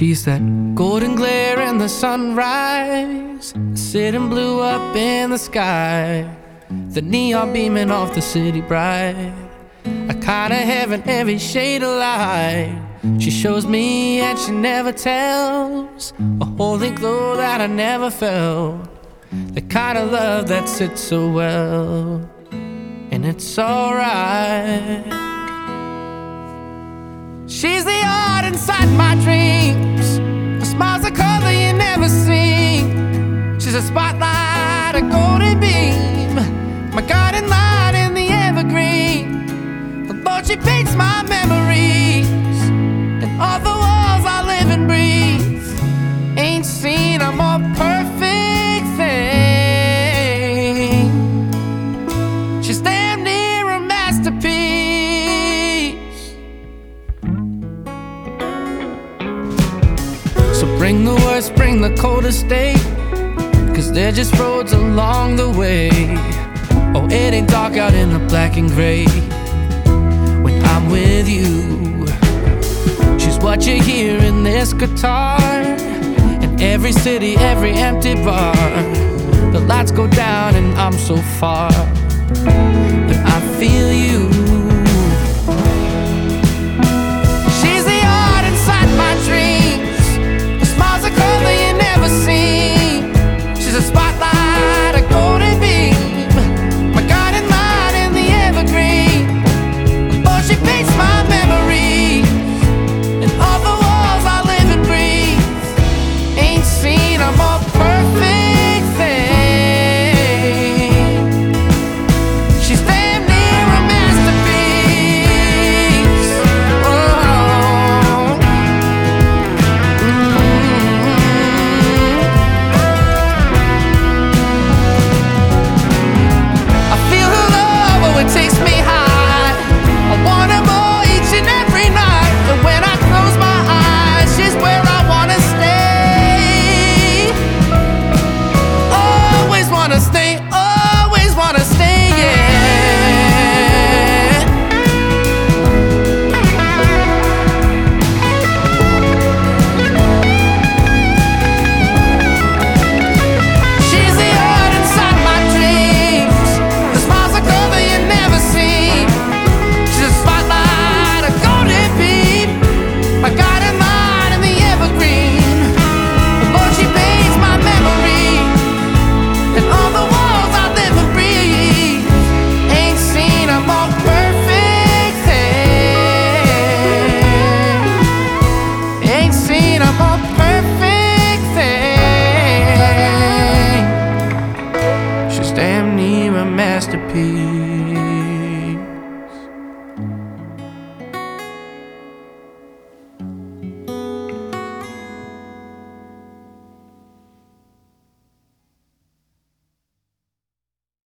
She's that golden glare in the sunrise, sitting blue up in the sky, the neon beaming off the city bright, a kind of heaven, every shade of light. She shows me and she never tells, a holy glow that I never felt, the kind of love that sits so well, and it's alright. She's the art inside my dreams, a smile's a color you never seen. She's a spotlight, a golden beam, my guiding light in the evergreen. Although she paints my memories and all the walls I live and breathe, ain't seen a more perfect thing. She's damn near a masterpiece. So bring the worst, bring the coldest day, 'cause they're just roads along the way. Oh, it ain't dark out in the black and gray when I'm with you. She's what you hear in this guitar, in every city, every empty bar. The lights go down and I'm so far, but I feel you. She's the art inside my dreams, the smile's a color you never seen. She's a spotlight, a golden beam, my guiding light in the evergreen. Although she paints my memories and all the walls I live and breathe, ain't seen a more perfect thing. She's damn near a masterpiece. Oh. I feel her love, oh, it takes me high. I want her more each and every night. And when I close my eyes, she's where I wanna stay. Always wanna stay, always wanna stay, yeah. She's the art inside my dreams, the smile's a color you never seen. She's a spotlight, a golden beam, my guiding light in the evergreen. Although she paints my memory and all the walls I live and breathe, ain't seen a more perfect thing. Ain't seen a more perfect thing. She's damn near a masterpiece.